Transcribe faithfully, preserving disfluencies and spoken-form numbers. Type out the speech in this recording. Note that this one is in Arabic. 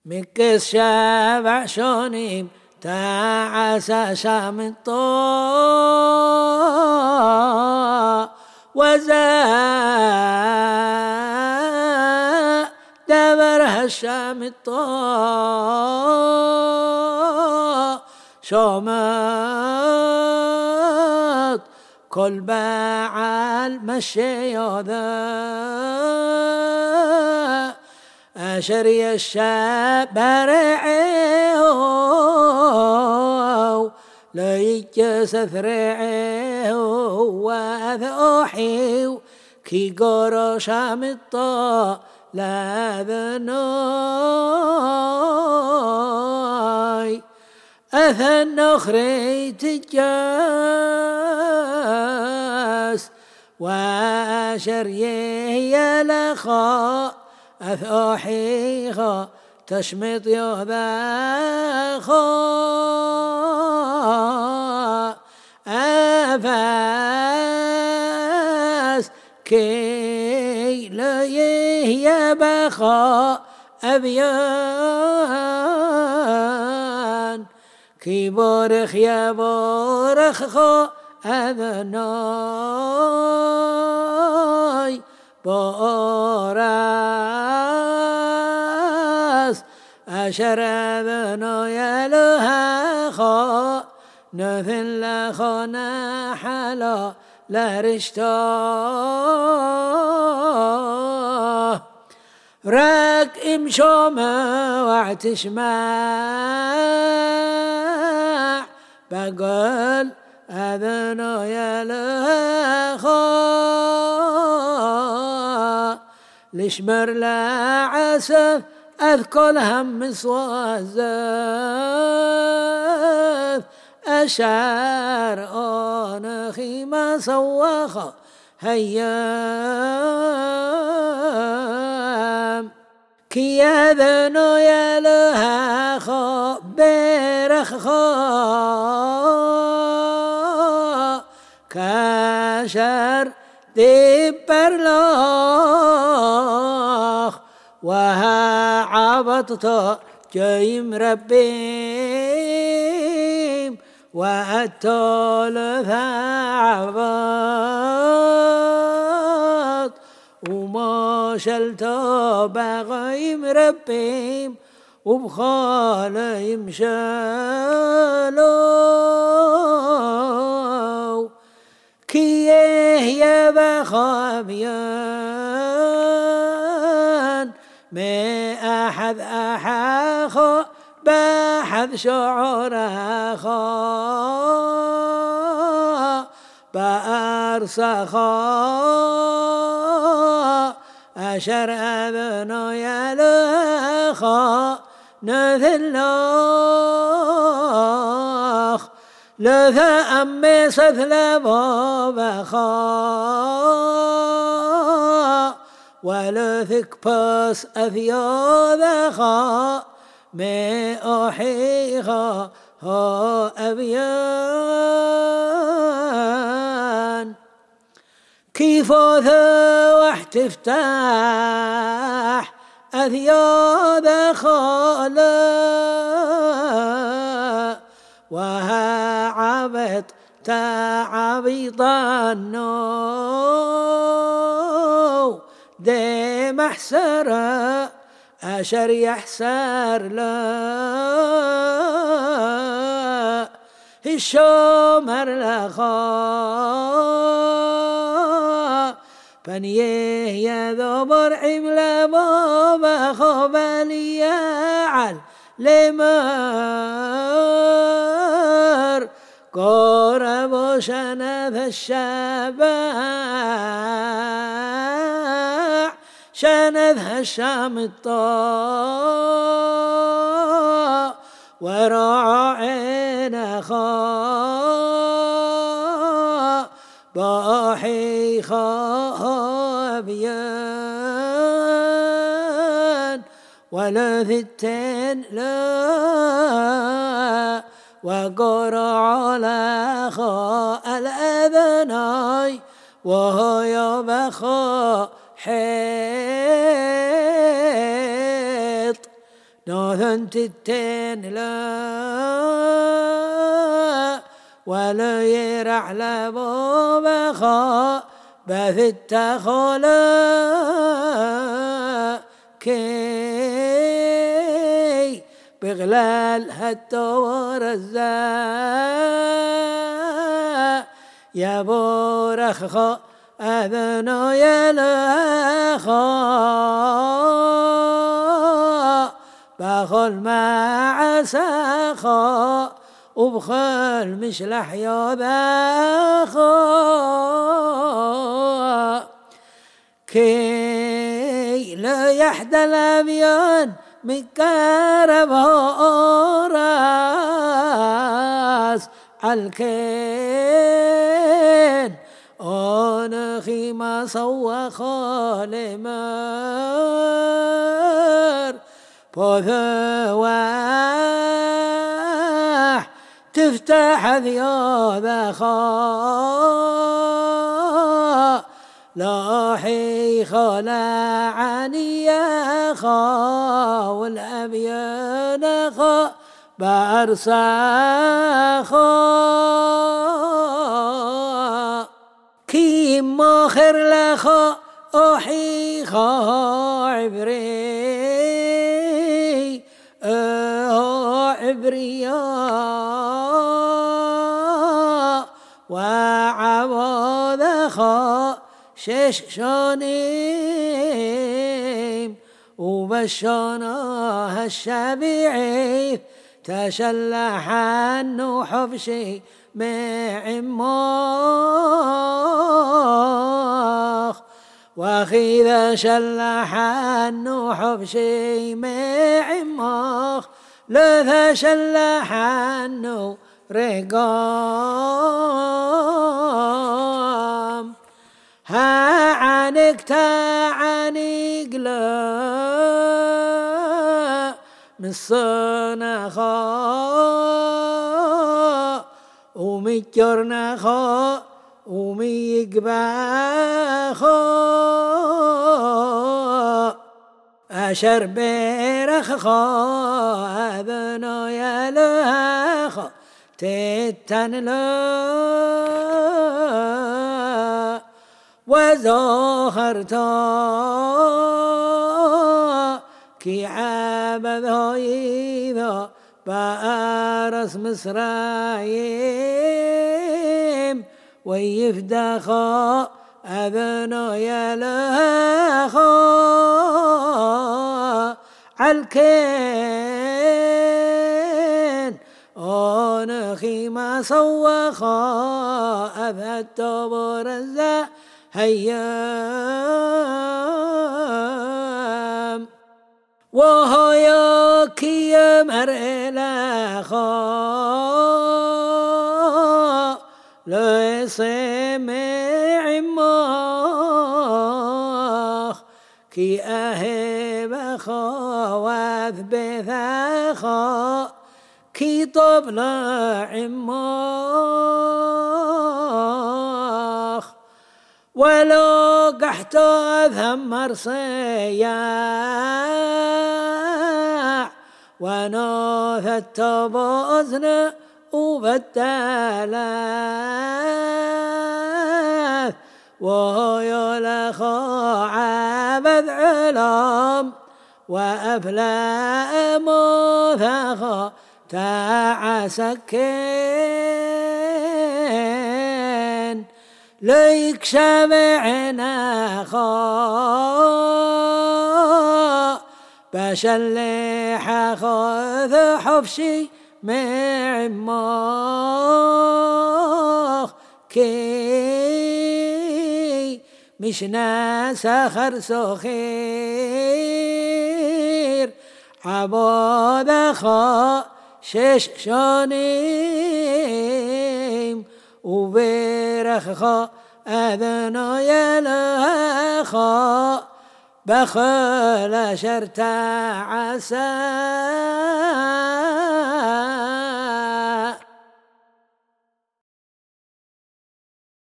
مكس شابع شونيم تعسى شام الطاء وزاء دبرها الشام الطاء شومت كل بعال مشي ذا أشري الشاب رعيه ليجس ثرعيه وذوحيه كي قرش مطا لا ذنوي أثن أخري تجاس وأشريه لخاء أثوحيها تشمط يذاخا أفاس كي ليه بخا أبيان كي بورخ يا بورخ أذناي بوراس أشربنا يلها خا نثل لخنا حلا لرشتا راك امشوما واعتشماع بقول أذنا يلها خا لشمر لا عسف أذكر هم صوازف أشعر أنخي ما سوخ هيام كي يذنو يلها خا بيرخ خا كاشر دبرلاخ وها عبطت جيم ربيم وأتول ثعبط وما شلت بغيم ربيم وبخال يمشالو كيه يا بخابيان ما أحد أحاخو بأحد شعور أخا بأرسخا أشر أذنو يلخا نذلخ لذا أمي سثل بابخا ولثك بس أثياذخا ما أحيخا ها أبيان كيف ذوح تفتح أثياذخا لا وها عبط تعبيطا نو دي محسرة أشر يحسر لا الشمر لخا فنيه يذبر عمل بابا خبالي يعل لمر قرب شنف الشباع شنف الشام الطاء وراعين خاء باحي خابيان ولثتين لا وقرع لخاء الأذناي وهو يبخى حيط نوثن تتين لا ولا يرع لبو بخا بث التخلا كي بغلال هالتور الزا يا بورخ أذنو يلخا بخل مع سخا وبخل مشلح يا بخا كي لا يحدى الأبيان مكارب راس عالكين أنا خيمة سوى خالمار بثواح تفتح ذيوذ خا لاحي خلا عني يا خا والأبيان خا بأرسا خا كيم ماخر لخا أحي خا عبري أه عبريا وعباد خا شش شانيم وبشانا الشبيعي تشلح عنه حبشي معماخ وخذا شلح عنه حبشي معماخ لذا شلح عنه رقام ها عنك تعنيق لا من صنخا ومجرنا خا وميقبا خا أشر بيرخ خا أذنا يا خا تتن لا وزاخرتا كي عبد هايذا بأرس مصرايم ويفدخا أذنا يلخا عالكين أنا خيمة سوخا أبهت برزا هيام وهياك يا مرء لخا لا سمع ماخ كي أهب خا واثبث خا كي طبلا عماخ ولو قحت أذمر صياع ونوثت بأذن وبالتلاث وهو لخا عبد علام وأفلا موثخا تعسكين ليك شمعنا خا بشلح خذ حفشي معماخ كي مش ناس خر سخير عباد خا شش شانيم وبيرخ خا أذنا يلخا بخل شرت عسى